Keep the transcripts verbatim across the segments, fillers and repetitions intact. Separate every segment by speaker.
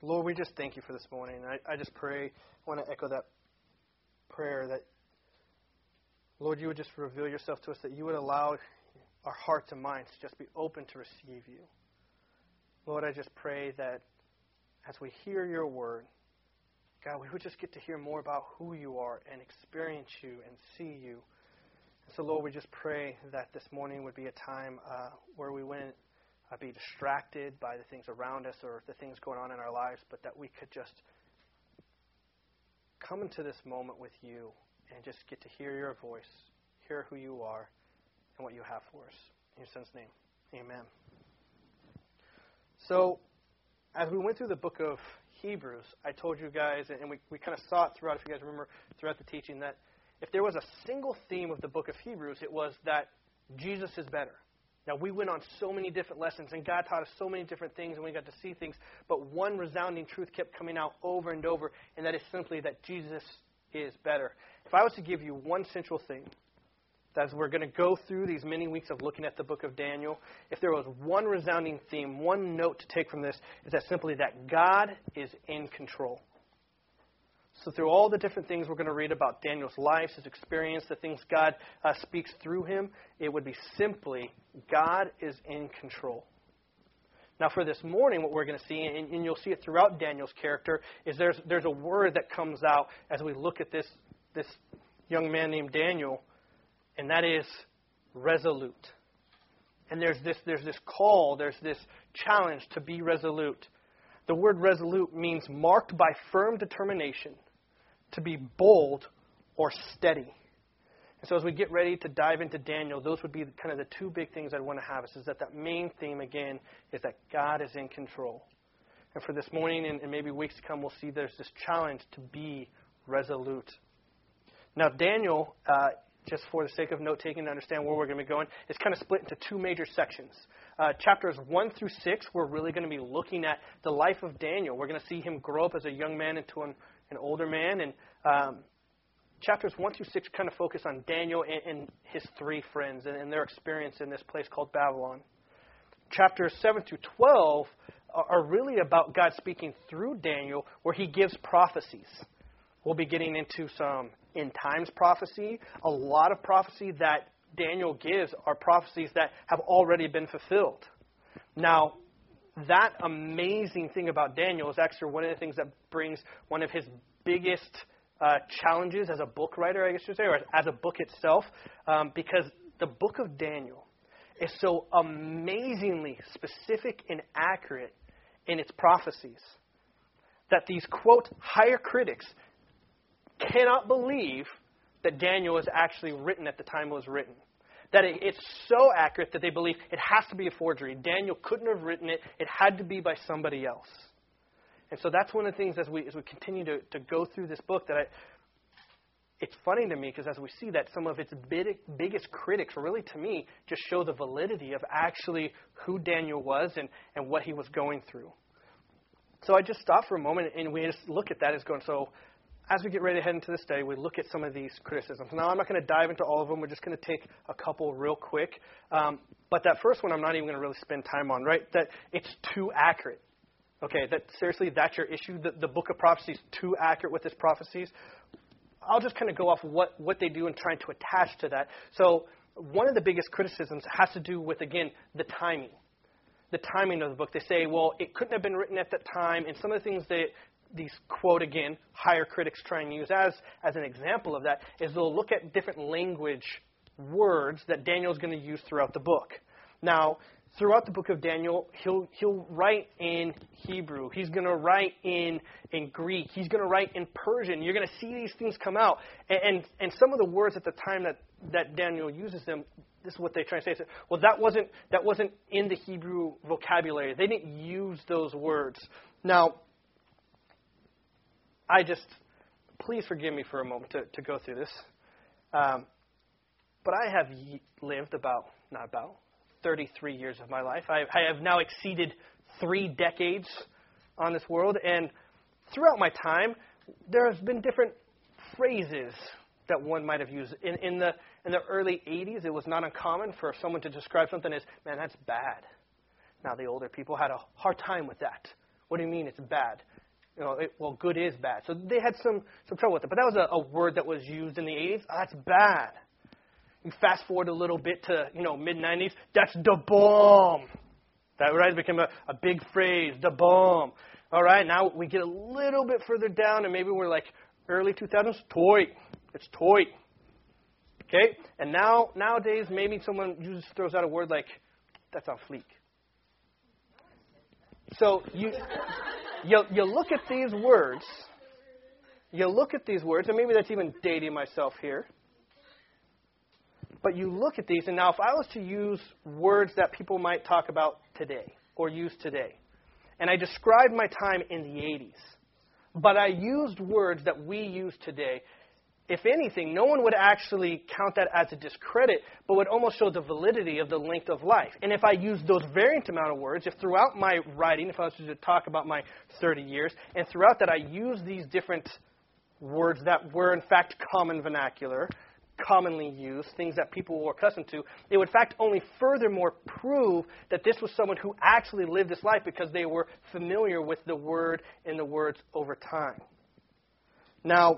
Speaker 1: Lord, we just thank you for this morning. I, I just pray, I want to echo that prayer that, Lord, you would just reveal yourself to us, that you would allow our hearts and minds to just be open to receive you. Lord, I just pray that as we hear your word, God, we would just get to hear more about who you are and experience you and see you. And so, Lord, we just pray that this morning would be a time uh, where we wouldn't uh, be distracted by the things around us or the things going on in our lives, but that we could just come into this moment with you and just get to hear your voice, hear who you are, and what you have for us. In your Son's name, amen. So, as we went through the book of Hebrews, I told you guys, and we, we kind of saw it throughout, if you guys remember, throughout the teaching, that if there was a single theme of the book of Hebrews, it was that Jesus is better. Now, we went on so many different lessons, and God taught us so many different things, and we got to see things, but one resounding truth kept coming out over and over, and that is simply that Jesus is better. If I was to give you one central thing, as we're going to go through these many weeks of looking at the book of Daniel, if there was one resounding theme, one note to take from this, is that simply that God is in control. So through all the different things we're going to read about Daniel's life, his experience, the things God uh, speaks through him, it would be simply God is in control. Now for this morning, what we're going to see, and, and you'll see it throughout Daniel's character, is there's there's a word that comes out as we look at this this young man named Daniel, and that is resolute. And there's this there's this call, there's this challenge to be resolute. The word resolute means marked by firm determination, to be bold or steady. And so as we get ready to dive into Daniel, those would be kind of the two big things I'd want to have. Is that that main theme, again, is that God is in control. And for this morning and, and maybe weeks to come, we'll see there's this challenge to be resolute. Now, Daniel, uh, just for the sake of note-taking to understand where we're going to be going, is kind of split into two major sections. Uh, chapters one through six, we're really going to be looking at the life of Daniel. We're going to see him grow up as a young man into an, an older man. And um, chapters one through six kind of focus on Daniel and, and his three friends and, and their experience in this place called Babylon. Chapters seven through twelve are, are really about God speaking through Daniel, where he gives prophecies. We'll be getting into some end times prophecy. A lot of prophecy that Daniel gives are prophecies that have already been fulfilled. Now, that amazing thing about Daniel is actually one of the things that brings one of his biggest uh, challenges as a book writer, I guess you should say, or as a book itself, um, because the book of Daniel is so amazingly specific and accurate in its prophecies that these, quote, higher critics cannot believe that Daniel is actually written at the time it was written. That it, it's so accurate that they believe it has to be a forgery. Daniel couldn't have written it. It had to be by somebody else. And so that's one of the things as we as we continue to, to go through this book that I, it's funny to me because as we see that some of its big, biggest critics really to me just show the validity of actually who Daniel was and, and what he was going through. So I just stop for a moment and we just look at that as going, so as we get ready to head into this study, we look at some of these criticisms. Now, I'm not going to dive into all of them. We're just going to take a couple real quick. Um, but that first one I'm not even going to really spend time on, right? That it's too accurate. Okay, that seriously, that's your issue? The, the book of prophecy is too accurate with its prophecies? I'll just kind of go off what, what they do and trying to attach to that. So one of the biggest criticisms has to do with, again, the timing. The timing of the book. They say, well, it couldn't have been written at that time. And some of the things they... these, quote, again, higher critics try and use as, as an example of that is they'll look at different language words that Daniel's going to use throughout the book. Now, throughout the book of Daniel, he'll he'll write in Hebrew. He's going to write in, in Greek. He's going to write in Persian. You're going to see these things come out. And, and, and some of the words at the time that, that Daniel uses them, this is what they try and say. Well, that wasn't that wasn't in the Hebrew vocabulary. They didn't use those words. Now, I just, please forgive me for a moment to, to go through this. Um, but I have lived about, not about, thirty-three years of my life. I, I have now exceeded three decades on this world. And throughout my time, there has been different phrases that one might have used. In, in the in the early eighties, it was not uncommon for someone to describe something as, man, that's bad. Now, the older people had a hard time with that. What do you mean it's bad? You know, it, well, good is bad. So they had some, some trouble with it. But that was a, a word that was used in the eighties. Oh, that's bad. You fast forward a little bit to, you know, mid nineties. That's the bomb. That, right, became a, a big phrase, the bomb. All right, now we get a little bit further down, and maybe we're like early two thousands. Toy. It's toy. Okay? And now, nowadays, maybe someone uses, throws out a word like, that's on fleek. So you, you, you look at these words, you look at these words, and maybe that's even dating myself here, but you look at these, and now if I was to use words that people might talk about today or use today, and I described my time in the eighties, but I used words that we use today, if anything, no one would actually count that as a discredit, but would almost show the validity of the length of life. And if I used those variant amount of words, if throughout my writing, if I was to talk about my thirty years, and throughout that I used these different words that were in fact common vernacular, commonly used, things that people were accustomed to, it would in fact only furthermore prove that this was someone who actually lived this life because they were familiar with the word and the words over time. Now,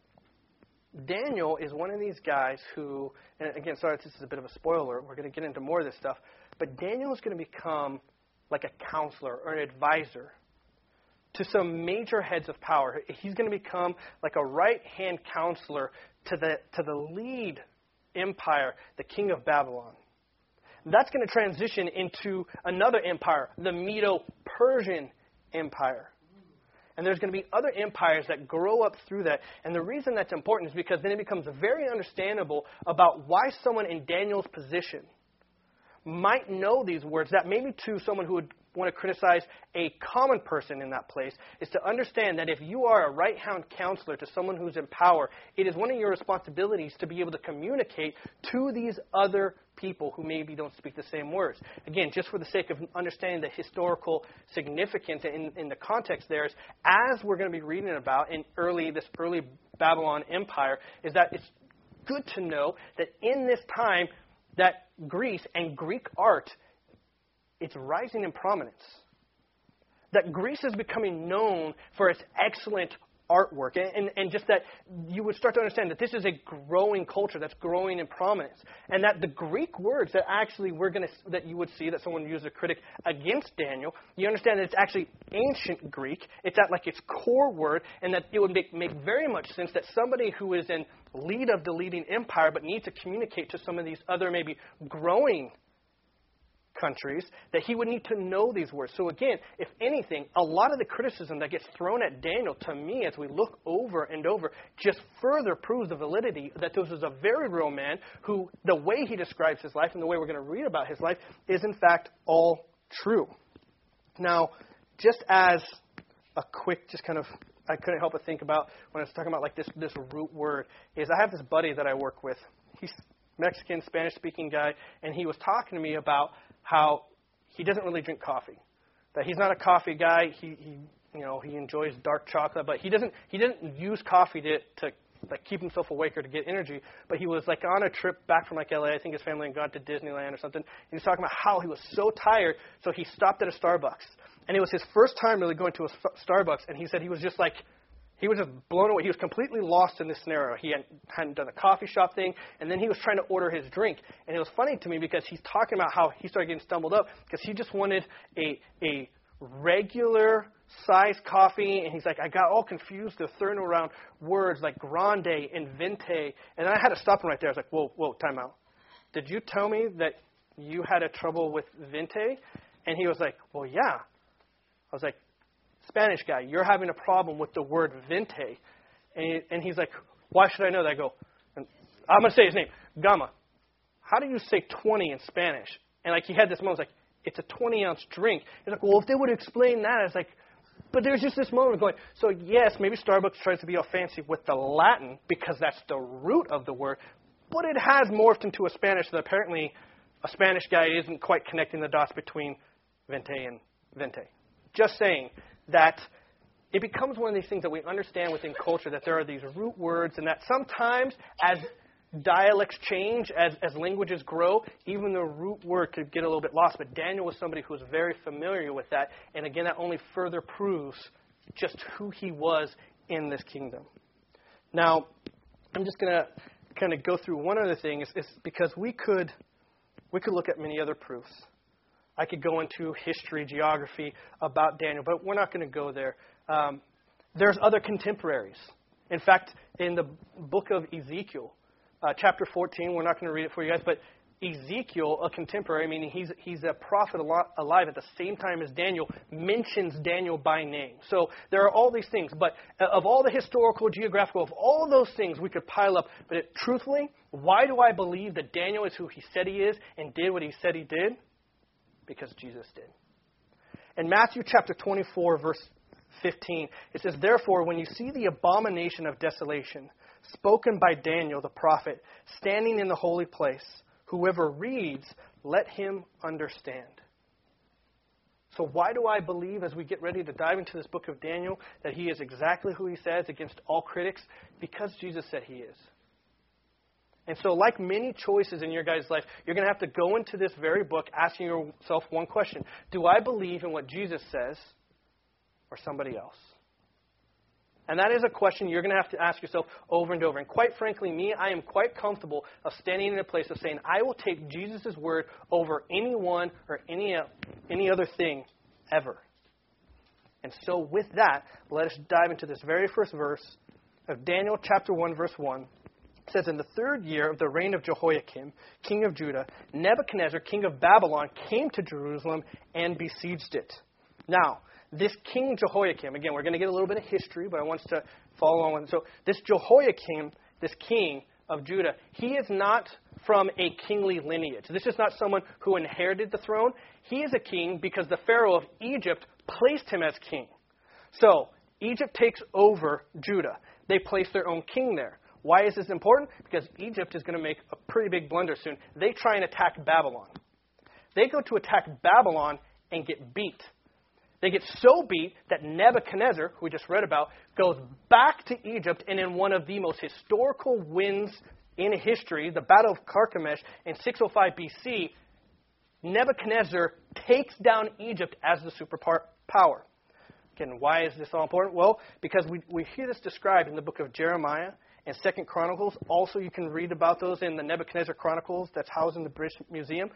Speaker 1: Daniel is one of these guys who, and again, sorry, this is a bit of a spoiler. We're going to get into more of this stuff. But Daniel is going to become like a counselor or an advisor to some major heads of power. He's going to become like a right-hand counselor to the, to the lead empire, the king of Babylon. That's going to transition into another empire, the Medo-Persian Empire. And there's going to be other empires that grow up through that. And the reason that's important is because then it becomes very understandable about why someone in Daniel's position might know these words that maybe to someone who would want to criticize a common person in that place is to understand that if you are a right-hand counselor to someone who's in power, it is one of your responsibilities to be able to communicate to these other people who maybe don't speak the same words. Again, just for the sake of understanding the historical significance in, in the context there is, as we're going to be reading about in early this early Babylon Empire, is that it's good to know that in this time that Greece and Greek art, it's rising in prominence. That Greece is becoming known for its excellent artwork. And, and, and just that you would start to understand that this is a growing culture that's growing in prominence. And that the Greek words that actually we're going to, that you would see that someone used a critic against Daniel, you understand that it's actually ancient Greek. It's at like its core word, and that it would make, make very much sense that somebody who is in lead of the leading empire but needs to communicate to some of these other maybe growing countries, that he would need to know these words. So again, if anything, a lot of the criticism that gets thrown at Daniel, to me, as we look over and over, just further proves the validity that this is a very real man who, the way he describes his life and the way we're going to read about his life is in fact all true. Now, just as a quick, just kind of, I couldn't help but think about when I was talking about like this, this root word, is I have this buddy that I work with. He's Mexican, Spanish-speaking guy, and he was talking to me about how he doesn't really drink coffee. That he's not a coffee guy. He, he you know, he enjoys dark chocolate, but he doesn't he doesn't use coffee to to like keep himself awake or to get energy. But he was like on a trip back from like L A. I think his family had gone to Disneyland or something. And he was talking about how he was so tired, so he stopped at a Starbucks. And it was his first time really going to a Starbucks, and he said he was just like, he was just blown away. He was completely lost in this scenario. He hadn't, hadn't done a coffee shop thing, and then he was trying to order his drink. And it was funny to me because he's talking about how he started getting stumbled up because he just wanted a a regular size coffee, and he's like, I got all confused. They're throwing around words like grande and venti, and I had to stop him right there. I was like, whoa, whoa, time out. Did you tell me that you had a trouble with venti? And he was like, well, yeah. I was like, Spanish guy, you're having a problem with the word venti. And, he, and he's like, why should I know that? I go, and I'm going to say his name, Gama. How do you say twenty in Spanish? And like he had this moment, like, it's a twenty-ounce drink. He's like, well, if they would explain that, it's like, but there's just this moment of going, so yes, maybe Starbucks tries to be all fancy with the Latin because that's the root of the word, but it has morphed into a Spanish that apparently a Spanish guy isn't quite connecting the dots between venti and venti. Just saying that it becomes one of these things that we understand within culture, that there are these root words, and that sometimes, as dialects change, as, as languages grow, even the root word could get a little bit lost. But Daniel was somebody who was very familiar with that. And again, that only further proves just who he was in this kingdom. Now, I'm just going to kind of go through one other thing, is, is because we could we could look at many other proofs. I could go into history, geography about Daniel, but we're not going to go there. Um, there's other contemporaries. In fact, in the book of Ezekiel, uh, chapter fourteen, we're not going to read it for you guys, but Ezekiel, a contemporary, meaning he's he's a prophet alive at the same time as Daniel, mentions Daniel by name. So there are all these things, but of all the historical, geographical, of all those things we could pile up, but it, truthfully, why do I believe that Daniel is who he said he is and did what he said he did? Because Jesus did. In Matthew chapter twenty-four, verse fifteen, it says, "Therefore, when you see the abomination of desolation, spoken by Daniel the prophet, standing in the holy place, whoever reads, let him understand." So why do I believe, as we get ready to dive into this book of Daniel, that he is exactly who he says against all critics? Because Jesus said he is. And so like many choices in your guys' life, you're going to have to go into this very book asking yourself one question. Do I believe in what Jesus says or somebody else? And that is a question you're going to have to ask yourself over and over. And quite frankly, me, I am quite comfortable of standing in a place of saying, I will take Jesus' word over anyone or any, uh, any other thing ever. And so with that, let us dive into this very first verse of Daniel chapter one, verse one. It says, "In the third year of the reign of Jehoiakim, king of Judah, Nebuchadnezzar, king of Babylon, came to Jerusalem and besieged it." Now, this King Jehoiakim, again, we're going to get a little bit of history, but I want us to follow along. So this Jehoiakim, this king of Judah, he is not from a kingly lineage. This is not someone who inherited the throne. He is a king because the Pharaoh of Egypt placed him as king. So Egypt takes over Judah. They place their own king there. Why is this important? Because Egypt is going to make a pretty big blunder soon. They try and attack Babylon. They go to attack Babylon and get beat. They get so beat that Nebuchadnezzar, who we just read about, goes back to Egypt, and in one of the most historical wins in history, the Battle of Carchemish in six oh five B C, Nebuchadnezzar takes down Egypt as the superpower. Again, why is this all important? Well, because we, we hear this described in the book of Jeremiah and Second Chronicles. Also, you can read about those in the Nebuchadnezzar Chronicles that's housed in the British Museum.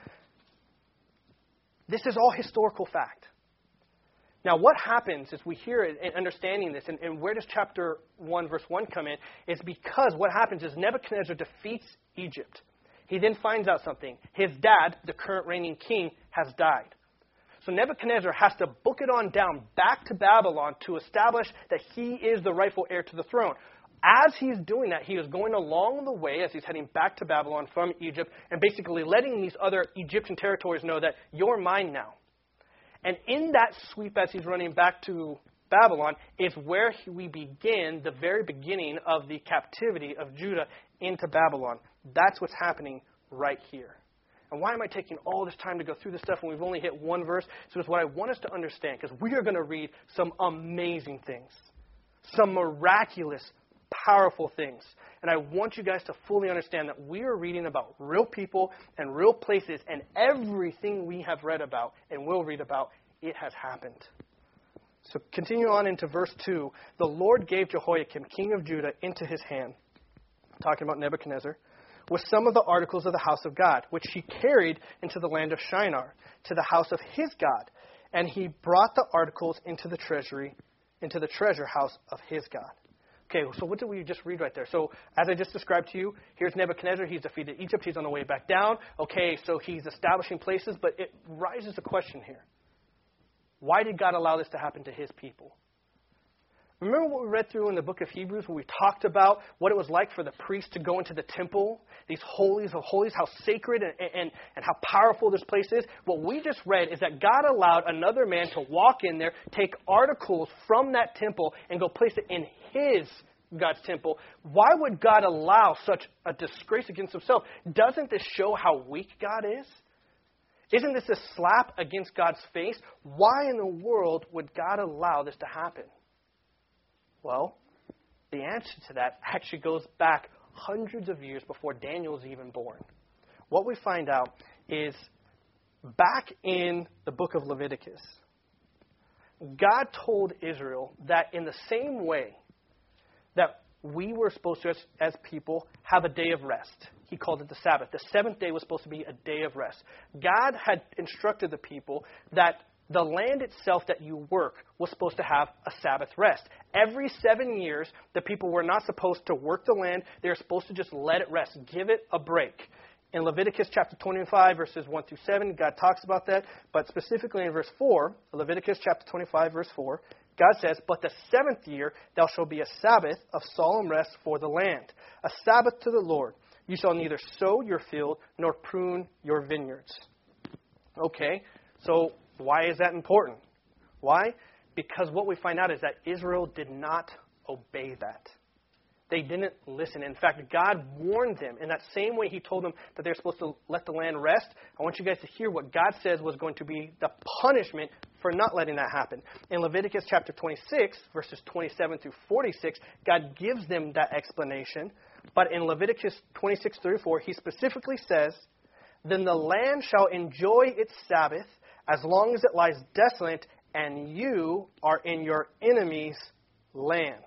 Speaker 1: This is all historical fact. Now, what happens is we hear it and understanding this, and, and where does chapter one, verse one come in? Is because what happens is Nebuchadnezzar defeats Egypt. He then finds out something. His dad, the current reigning king, has died. So Nebuchadnezzar has to book it on down back to Babylon to establish that he is the rightful heir to the throne. As he's doing that, he is going along the way as he's heading back to Babylon from Egypt and basically letting these other Egyptian territories know that you're mine now. And in that sweep as he's running back to Babylon is where we begin the very beginning of the captivity of Judah into Babylon. That's what's happening right here. And why am I taking all this time to go through this stuff when we've only hit one verse? So it's what I want us to understand, because we are going to read some amazing things, some miraculous, powerful things. And I want you guys to fully understand that we are reading about real people and real places, and everything we have read about and will read about, it has happened. So continue on into verse two. "The Lord gave Jehoiakim, king of Judah, into his hand," talking about Nebuchadnezzar, "with some of the articles of the house of God, which he carried into the land of Shinar, to the house of his God. And he brought the articles into the treasury, into the treasure house of his God." Okay, so what did we just read right there? So as I just described to you, here's Nebuchadnezzar. He's defeated Egypt. He's on the way back down. Okay, so he's establishing places, but it raises a question here. Why did God allow this to happen to his people? Remember what we read through in the book of Hebrews where we talked about what it was like for the priest to go into the temple, these holies of holies, how sacred and, and, and how powerful this place is? What we just read is that God allowed another man to walk in there, take articles from that temple, and go place it in his God's temple. Why would God allow such a disgrace against himself? Doesn't this show how weak God is? Isn't this a slap against God's face? Why in the world would God allow this to happen? Well, the answer to that actually goes back hundreds of years before Daniel was even born. What we find out is back in the book of Leviticus, God told Israel that in the same way that we were supposed to, as, as people, have a day of rest. He called it the Sabbath. The seventh day was supposed to be a day of rest. God had instructed the people that the land itself that you work was supposed to have a Sabbath rest. Every seven years, the people were not supposed to work the land. They were supposed to just let it rest, give it a break. In Leviticus chapter twenty-five, verses one through seven, God talks about that. But specifically in verse four, Leviticus chapter twenty-five, verse four, God says, "But the seventh year thou shalt be a Sabbath of solemn rest for the land, a Sabbath to the Lord. You shall neither sow your field nor prune your vineyards." Okay, so why is that important? Why? Because what we find out is that Israel did not obey that. They didn't listen. In fact, God warned them in that same way He told them that they're supposed to let the land rest. I want you guys to hear what God says was going to be the punishment for not letting that happen. In Leviticus chapter twenty-six, verses twenty-seven through forty-six, God gives them that explanation. But in Leviticus twenty-six thirty-four, He specifically says, "Then the land shall enjoy its Sabbath as long as it lies desolate, and you are in your enemy's land."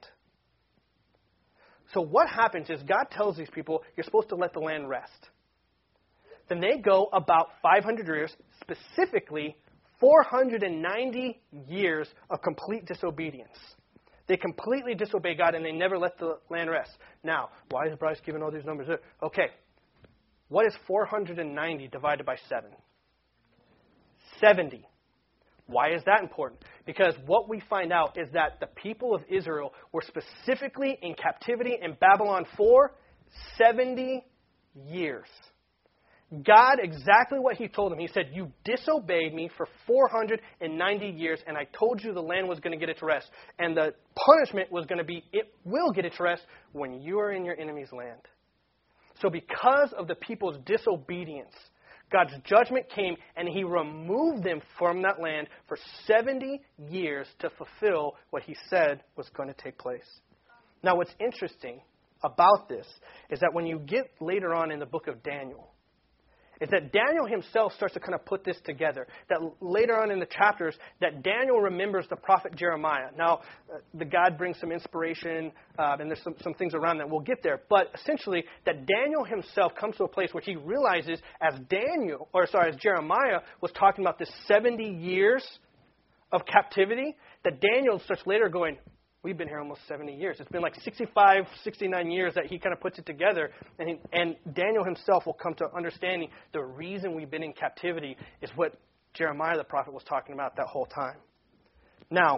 Speaker 1: So what happens is God tells these people, you're supposed to let the land rest. Then they go about five hundred years, specifically four hundred ninety years of complete disobedience. They completely disobey God and they never let the land rest. Now, why is Bryce giving all these numbers? Okay, what is four hundred ninety divided by seven? seventy. Why is that important? Because what we find out is that the people of Israel were specifically in captivity in Babylon for seventy years. God, exactly what He told them. He said, "You disobeyed me for four hundred ninety years, and I told you the land was going to get its rest. And the punishment was going to be, it will get its rest when you are in your enemy's land." So because of the people's disobedience, God's judgment came, and He removed them from that land for seventy years to fulfill what He said was going to take place. Now, what's interesting about this is that when you get later on in the book of Daniel, is that Daniel himself starts to kind of put this together. That later on in the chapters, that Daniel remembers the prophet Jeremiah. Now, uh, the God brings some inspiration, uh, and there's some, some things around that. We'll get there. But essentially, that Daniel himself comes to a place where he realizes, as Daniel, or sorry, as Jeremiah was talking about this seventy years of captivity, that Daniel starts later going, we've been here almost seventy years. It's been like sixty-five, sixty-nine years that he kind of puts it together. And, he, and Daniel himself will come to understanding the reason we've been in captivity is what Jeremiah the prophet was talking about that whole time. Now,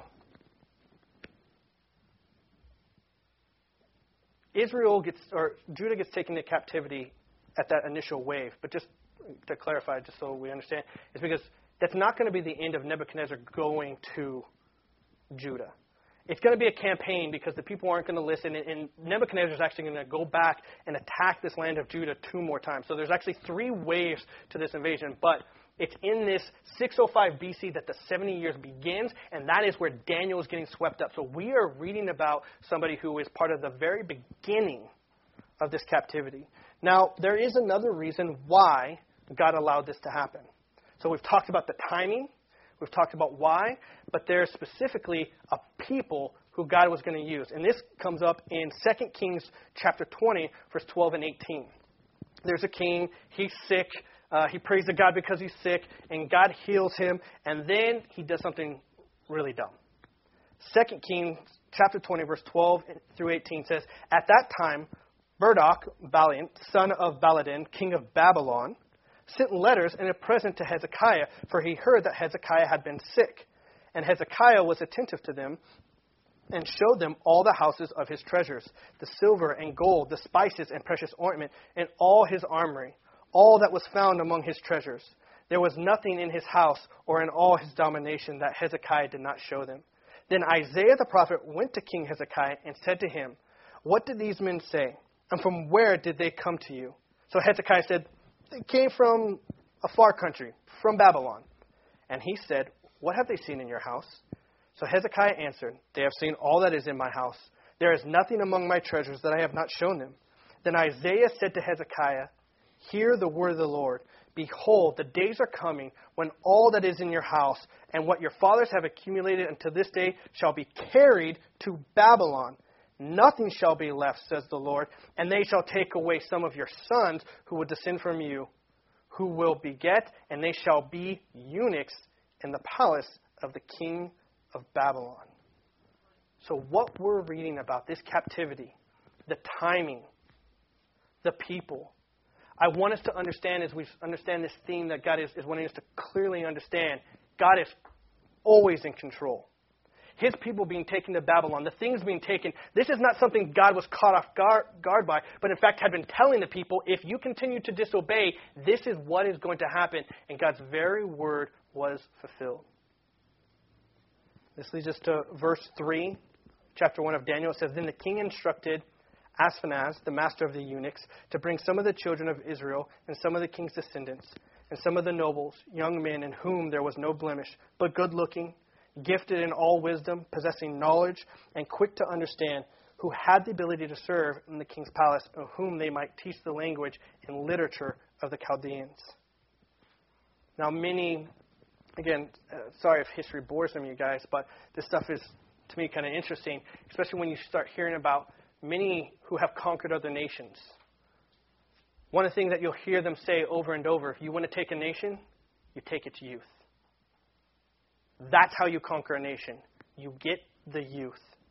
Speaker 1: Israel gets, or Judah gets taken into captivity at that initial wave. But just to clarify, just so we understand, is because that's not going to be the end of Nebuchadnezzar going to Judah. It's going to be a campaign because the people aren't going to listen. And Nebuchadnezzar is actually going to go back and attack this land of Judah two more times. So there's actually three waves to this invasion. But it's in this six oh five B C that the seventy years begins. And that is where Daniel is getting swept up. So we are reading about somebody who is part of the very beginning of this captivity. Now, there is another reason why God allowed this to happen. So we've talked about the timing. We've talked about why, but there's specifically a people who God was going to use. And this comes up in Second Kings chapter twenty, verse twelve and eighteen. There's a king, he's sick, uh, he prays to God because he's sick, and God heals him, and then he does something really dumb. Second Kings chapter twenty, verse twelve through eighteen says, "At that time, Marduk, Balian, son of Baladan, king of Babylon, sent letters and a present to Hezekiah, for he heard that Hezekiah had been sick. And Hezekiah was attentive to them and showed them all the houses of his treasures, the silver and gold, the spices and precious ointment, and all his armory, all that was found among his treasures. There was nothing in his house or in all his domination that Hezekiah did not show them. Then Isaiah the prophet went to King Hezekiah and said to him, 'What did these men say? And from where did they come to you?' So Hezekiah said, 'They came from a far country, from Babylon.' And he said, 'What have they seen in your house?' So Hezekiah answered, 'They have seen all that is in my house. There is nothing among my treasures that I have not shown them.' Then Isaiah said to Hezekiah, hear the word of the Lord. Behold, the days are coming when all that is in your house and what your fathers have accumulated until this day shall be carried to Babylon. Nothing shall be left, says the Lord, and they shall take away some of your sons who will descend from you, who will beget, and they shall be eunuchs in the palace of the king of Babylon. So what we're reading about, this captivity, the timing, the people, I want us to understand as we understand this theme that God is, is wanting us to clearly understand. God is always in control. His people being taken to Babylon, the things being taken, this is not something God was caught off guard, guard by, but in fact had been telling the people, if you continue to disobey, this is what is going to happen. And God's very word was fulfilled. This leads us to verse three, chapter one of Daniel. It says, then the king instructed Ashpenaz, the master of the eunuchs, to bring some of the children of Israel and some of the king's descendants and some of the nobles, young men in whom there was no blemish, but good-looking, gifted in all wisdom, possessing knowledge, and quick to understand, who had the ability to serve in the king's palace, of whom they might teach the language and literature of the Chaldeans. Now, many, again, uh, sorry if history bores some of you guys, but this stuff is, to me, kind of interesting, especially when you start hearing about many who have conquered other nations. One of the things that you'll hear them say over and over, if you want to take a nation, you take its youth. That's how you conquer a nation. You get the youth.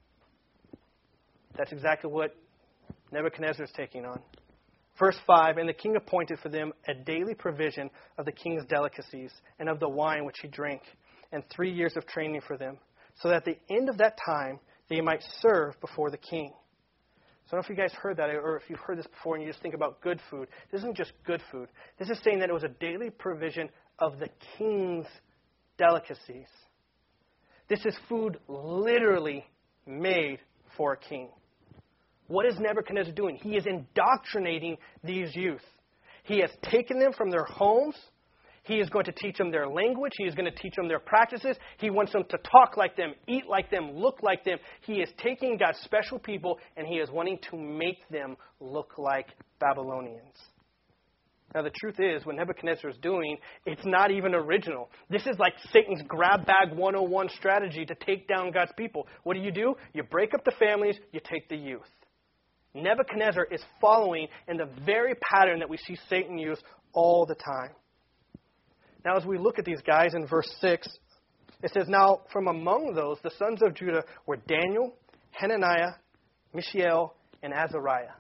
Speaker 1: That's exactly what Nebuchadnezzar is taking on. Verse five, and the king appointed for them a daily provision of the king's delicacies and of the wine which he drank, and three years of training for them, so that at the end of that time they might serve before the king. So I don't know if you guys heard that, or if you've heard this before and you just think about good food. This isn't just good food. This is saying that it was a daily provision of the king's delicacies. This is food literally made for a king. What is Nebuchadnezzar doing? He is indoctrinating these youth. He has taken them from their homes. He is going to teach them their language. He is going to teach them their practices. He wants them to talk like them, eat like them, look like them. He is taking God's special people and he is wanting to make them look like Babylonians. Now, the truth is, what Nebuchadnezzar is doing, it's not even original. This is like Satan's grab bag one oh one strategy to take down God's people. What do you do? You break up the families, you take the youth. Nebuchadnezzar is following in the very pattern that we see Satan use all the time. Now, as we look at these guys in verse six, it says, now from among those, the sons of Judah were Daniel, Hananiah, Mishael, and Azariah.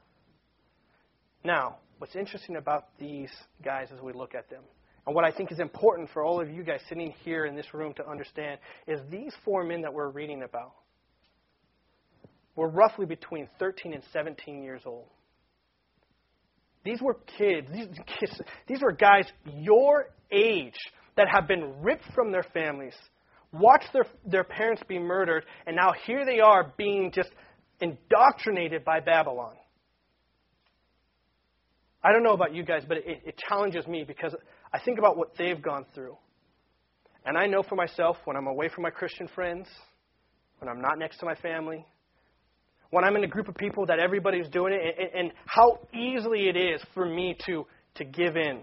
Speaker 1: Now, what's interesting about these guys as we look at them, and what I think is important for all of you guys sitting here in this room to understand, is these four men that we're reading about were roughly between thirteen and seventeen years old. These were kids. These, kids, these were guys your age that have been ripped from their families, watched their, their parents be murdered, and now here they are being just indoctrinated by Babylon. I don't know about you guys, but it, it challenges me because I think about what they've gone through. And I know for myself, when I'm away from my Christian friends, when I'm not next to my family, when I'm in a group of people that everybody's doing it, and, and how easily it is for me to, to give in,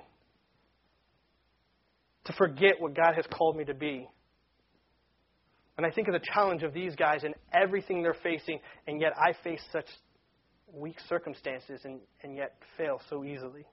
Speaker 1: to forget what God has called me to be. And I think of the challenge of these guys and everything they're facing, and yet I face such weak circumstances and, and yet fail so easily.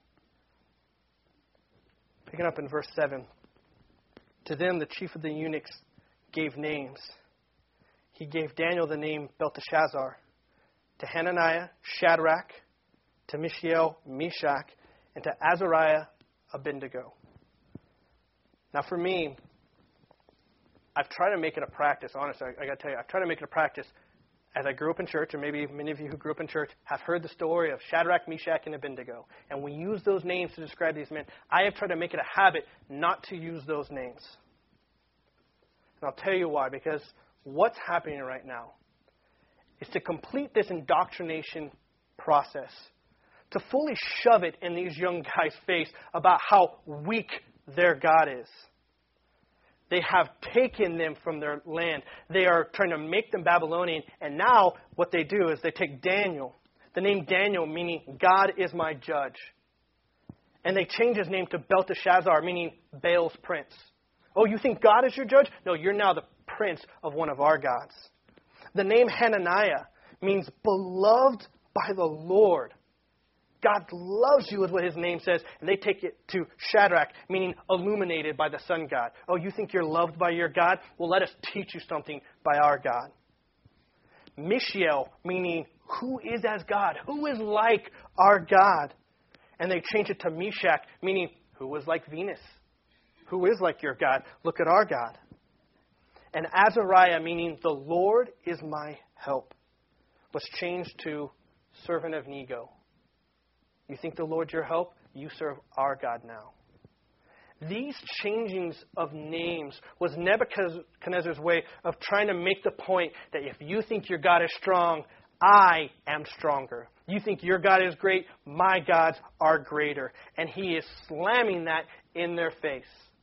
Speaker 1: Picking up in verse seven. To them the chief of the eunuchs gave names. He gave Daniel the name Belteshazzar, to Hananiah, Shadrach, to Mishael, Meshach, and to Azariah, Abednego. Now for me, I've tried to make it a practice, honestly, I, I got to tell you, I've tried to make it a practice as I grew up in church, and maybe many of you who grew up in church have heard the story of Shadrach, Meshach, and Abednego. And we use those names to describe these men. I have tried to make it a habit not to use those names. And I'll tell you why, because what's happening right now is to complete this indoctrination process, to fully shove it in these young guys' face about how weak their God is. They have taken them from their land. They are trying to make them Babylonian. And now what they do is they take Daniel, the name Daniel, meaning God is my judge. And they change his name to Belteshazzar, meaning Baal's prince. Oh, you think God is your judge? No, you're now the prince of one of our gods. The name Hananiah means beloved by the Lord. God loves you is what his name says. And they take it to Shadrach, meaning illuminated by the sun god. Oh, you think you're loved by your God? Well, let us teach you something by our God. Mishael, meaning who is as God? Who is like our God? And they change it to Meshach, meaning who is like Venus? Who is like your God? Look at our God. And Azariah, meaning the Lord is my help, was changed to servant of Nego. You think the Lord's your help? You serve our God now. These changings of names was Nebuchadnezzar's way of trying to make the point that if you think your God is strong, I am stronger. You think your God is great, my gods are greater. And he is slamming that in their face.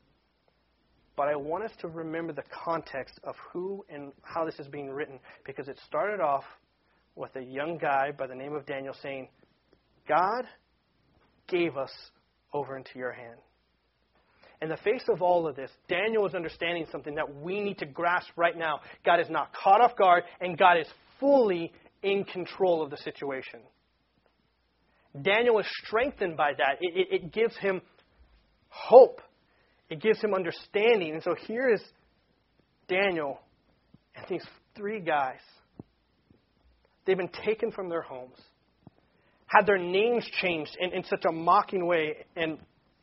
Speaker 1: But I want us to remember the context of who and how this is being written, because it started off with a young guy by the name of Daniel saying, God gave us over into your hand. In the face of all of this, Daniel is understanding something that we need to grasp right now. God is not caught off guard, and God is fully in control of the situation. Daniel is strengthened by that. It, it, it gives him hope. It gives him understanding. And so here is Daniel and these three guys. They've been taken from their homes, had their names changed in, in such a mocking way. And,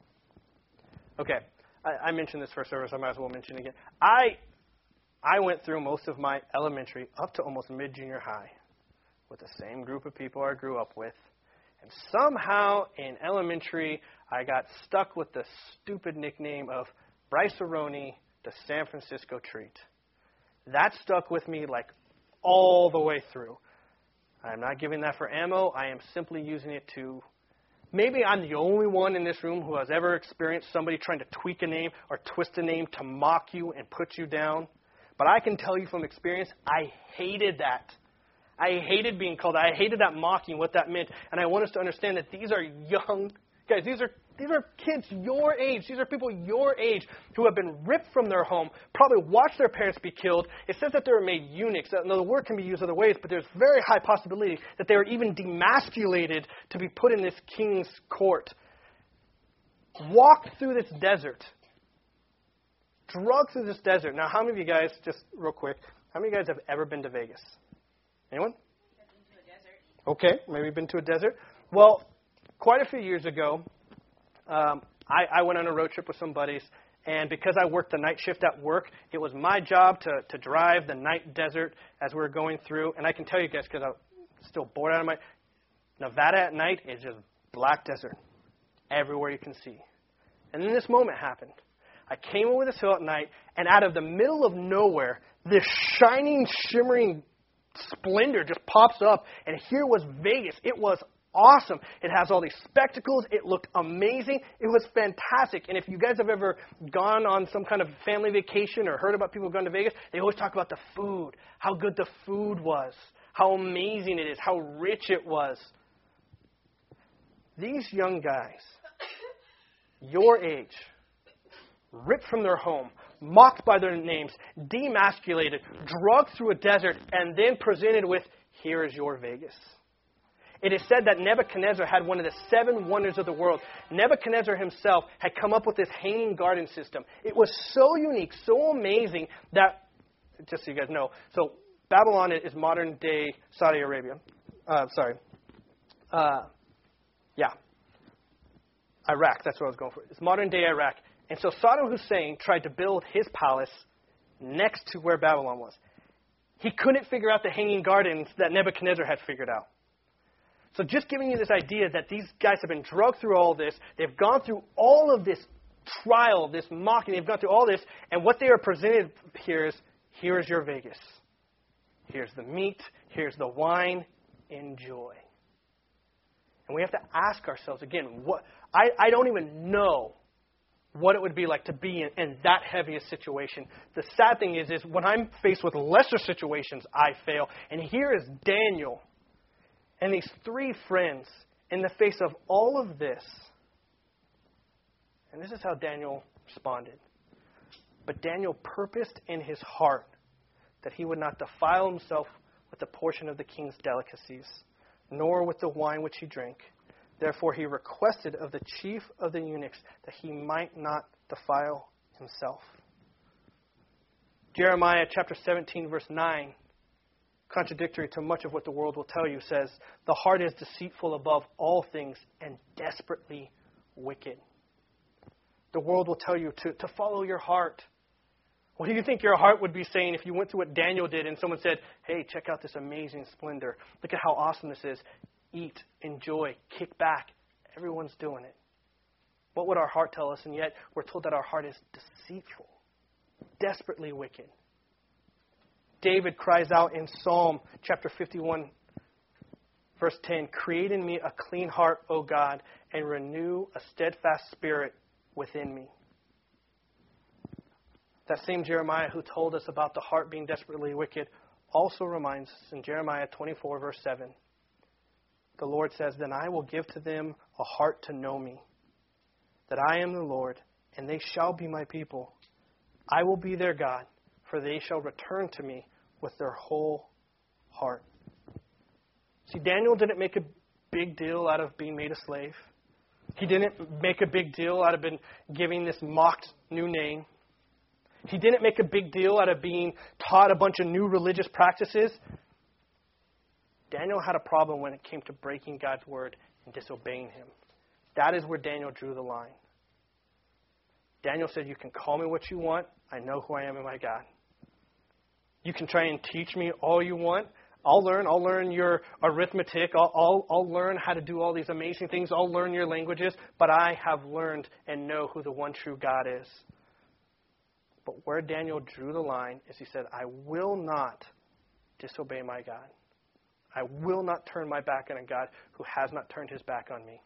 Speaker 1: okay, I, I mentioned this first service, I might as well mention it again. I, I went through most of my elementary up to almost mid-junior high with the same group of people I grew up with. And somehow in elementary, I got stuck with the stupid nickname of Bryce Aroni, the San Francisco Treat. That stuck with me like all the way through. I'm not giving that for ammo. I am simply using it to... Maybe I'm the only one in this room who has ever experienced somebody trying to tweak a name or twist a name to mock you and put you down. But I can tell you from experience, I hated that. I hated being called. I hated that mocking, what that meant. And I want us to understand that these are young guys. These are these are kids your age. These are people your age who have been ripped from their home, probably watched their parents be killed. It says that they were made eunuchs. Now, the word can be used other ways, but there's very high possibility that they were even demasculated to be put in this king's court. Walked through this desert. Drugged through this desert. Now, how many of you guys, just real quick, how many of you guys have ever been to Vegas? Anyone?
Speaker 2: I've been to a desert.
Speaker 1: Okay, maybe been to a desert. Well, quite a few years ago, um, I, I went on a road trip with some buddies, and because I worked the night shift at work, it was my job to, to drive the night desert as we were going through. And I can tell you guys, because I'm still bored out of my... Nevada at night is just black desert everywhere you can see. And then this moment happened. I came over this hill at night, and out of the middle of nowhere, this shining, shimmering splendor just pops up, and here was Vegas. It was awesome. It has all these spectacles. It looked amazing. It was fantastic. And if you guys have ever gone on some kind of family vacation or heard about people going to Vegas, they always talk about the food, how good the food was, how amazing it is, how rich it was. These young guys, your age, ripped from their home, mocked by their names, demasculated, drugged through a desert, and then presented with, here is your Vegas. It is said that Nebuchadnezzar had one of the seven wonders of the world. Nebuchadnezzar himself had come up with this hanging garden system. It was so unique, so amazing that, just so you guys know, so Babylon is modern-day Saudi Arabia. Uh, sorry. Uh, yeah. Iraq, that's what I was going for. It's modern-day Iraq. And so Saddam Hussein tried to build his palace next to where Babylon was. He couldn't figure out the hanging gardens that Nebuchadnezzar had figured out. So just giving you this idea that these guys have been drugged through all this, they've gone through all of this trial, this mocking, they've gone through all this, and what they are presented here is, here is your Vegas. Here's the meat, here's the wine, enjoy. And we have to ask ourselves, again, what I, I don't even know what it would be like to be in, in that heavy a situation. The sad thing is, is when I'm faced with lesser situations, I fail. And here is Daniel. And these three friends, in the face of all of this, and this is how Daniel responded. But Daniel purposed in his heart that he would not defile himself with a portion of the king's delicacies, nor with the wine which he drank. Therefore he requested of the chief of the eunuchs that he might not defile himself. Jeremiah chapter seventeen, verse nine, contradictory to much of what the world will tell you, says, the heart is deceitful above all things and desperately wicked. The world will tell you to, to follow your heart. What do you think your heart would be saying if you went through what Daniel did and someone said, hey, check out this amazing splendor. Look at how awesome this is. Eat, enjoy, kick back. Everyone's doing it. What would our heart tell us? And yet we're told that our heart is deceitful, desperately wicked. David cries out in Psalm chapter fifty-one, verse ten, create in me a clean heart, O God, and renew a steadfast spirit within me. That same Jeremiah who told us about the heart being desperately wicked also reminds us in Jeremiah twenty-four, verse seven. The Lord says, then I will give to them a heart to know me, that I am the Lord, and they shall be my people. I will be their God, for they shall return to me with their whole heart. See, Daniel didn't make a big deal out of being made a slave. He didn't make a big deal out of being giving this mocked new name. He didn't make a big deal out of being taught a bunch of new religious practices. Daniel had a problem when it came to breaking God's word and disobeying him. That is where Daniel drew the line. Daniel said, you can call me what you want. I know who I am in my God. You can try and teach me all you want. I'll learn. I'll learn your arithmetic. I'll, I'll, I'll learn how to do all these amazing things. I'll learn your languages. But I have learned and know who the one true God is. But where Daniel drew the line is he said, I will not disobey my God. I will not turn my back on a God who has not turned his back on me.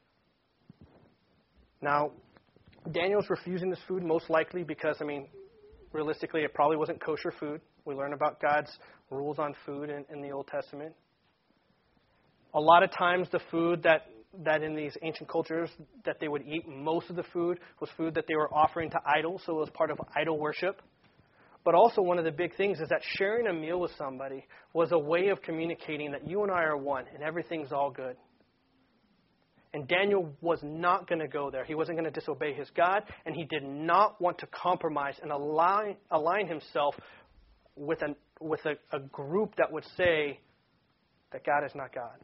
Speaker 1: Now, Daniel's refusing this food most likely because, I mean, realistically, it probably wasn't kosher food. We learn about God's rules on food in, in the Old Testament. A lot of times the food that, that in these ancient cultures that they would eat, most of the food was food that they were offering to idols, so it was part of idol worship. But also one of the big things is that sharing a meal with somebody was a way of communicating that you and I are one and everything's all good. And Daniel was not going to go there. He wasn't going to disobey his God, and he did not want to compromise and align, align himself with, an, with a, a group that would say that God is not God.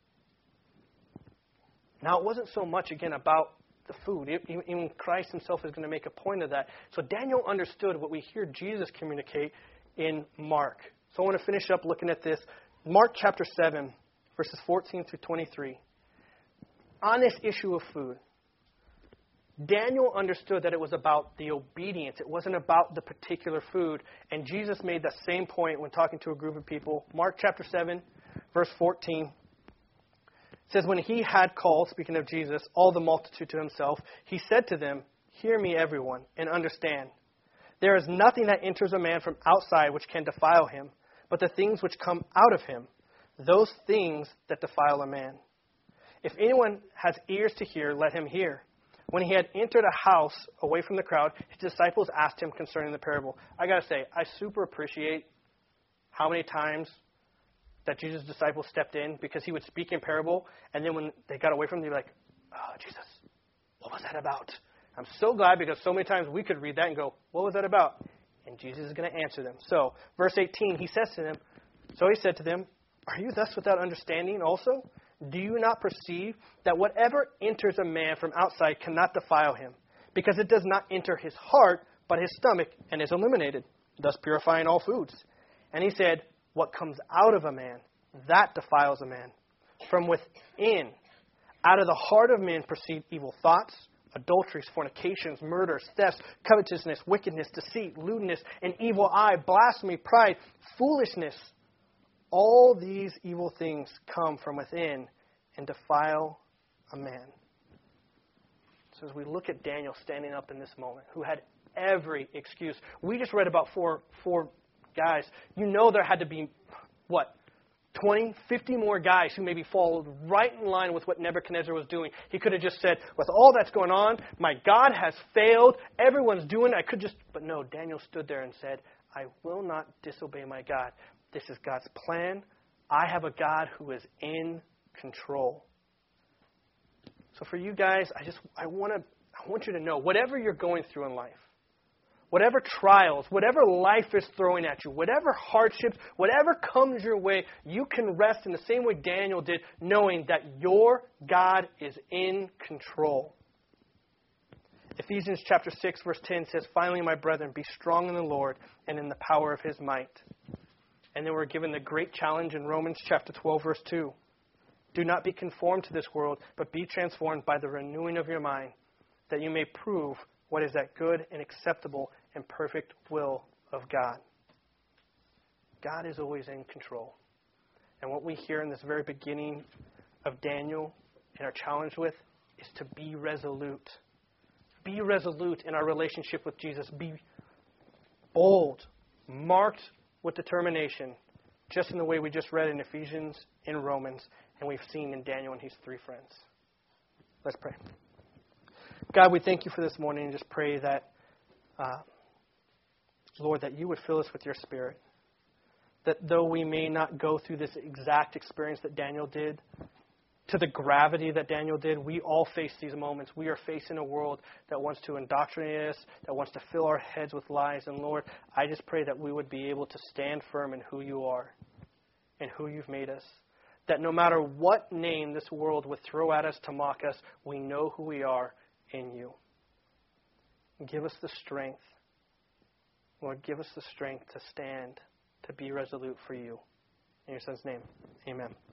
Speaker 1: Now, it wasn't so much, again, about the food. Even Christ himself is going to make a point of that. So Daniel understood what we hear Jesus communicate in Mark. So I want to finish up looking at this. Mark chapter seven, verses fourteen through twenty-three. On this issue of food, Daniel understood that it was about the obedience. It wasn't about the particular food. And Jesus made the same point when talking to a group of people. Mark chapter seven, verse fourteen. It says, when he had called, speaking of Jesus, all the multitude to himself, he said to them, hear me, everyone, and understand. There is nothing that enters a man from outside which can defile him, but the things which come out of him, those things that defile a man. If anyone has ears to hear, let him hear. When he had entered a house away from the crowd, his disciples asked him concerning the parable. I got to say, I super appreciate how many times that Jesus' disciples stepped in, because he would speak in parable, and then when they got away from him, they'd be like, oh, Jesus, what was that about? I'm so glad, because so many times we could read that and go, what was that about? And Jesus is going to answer them. So, verse eighteen, he says to them, so he said to them, are you thus without understanding also? Do you not perceive that whatever enters a man from outside cannot defile him, because it does not enter his heart, but his stomach, and is eliminated, thus purifying all foods? And he said, what comes out of a man, that defiles a man. From within, out of the heart of men proceed evil thoughts, adulteries, fornications, murders, thefts, covetousness, wickedness, deceit, lewdness, an evil eye, blasphemy, pride, foolishness. All these evil things come from within and defile a man. So as we look at Daniel standing up in this moment, who had every excuse. We just read about four four guys. You know there had to be, what, twenty, fifty more guys who maybe followed right in line with what Nebuchadnezzar was doing. He could have just said, with all that's going on, my God has failed. Everyone's doing it. I could just, but no, Daniel stood there and said, I will not disobey my God. This is God's plan. I have a God who is in control. So for you guys, I just, I want to, I want you to know, whatever you're going through in life, whatever trials, whatever life is throwing at you, whatever hardships, whatever comes your way, you can rest in the same way Daniel did, knowing that your God is in control. Ephesians chapter six, verse ten says, finally, my brethren, be strong in the Lord and in the power of his might. And then we're given the great challenge in Romans chapter twelve, verse two. Do not be conformed to this world, but be transformed by the renewing of your mind, that you may prove what is that good and acceptable and perfect will of God. God is always in control. And what we hear in this very beginning of Daniel and are challenged with is to be resolute. Be resolute in our relationship with Jesus. Be bold, marked with determination, just in the way we just read in Ephesians, in Romans, and we've seen in Daniel and his three friends. Let's pray. God, we thank you for this morning and just pray that, uh, Lord, that you would fill us with your Spirit. That though we may not go through this exact experience that Daniel did, to the gravity that Daniel did, we all face these moments. We are facing a world that wants to indoctrinate us, that wants to fill our heads with lies. And Lord, I just pray that we would be able to stand firm in who you are and who you've made us. That no matter what name this world would throw at us to mock us, we know who we are in you. Give us the strength. Lord, give us the strength to stand, to be resolute for you. In your Son's name, amen.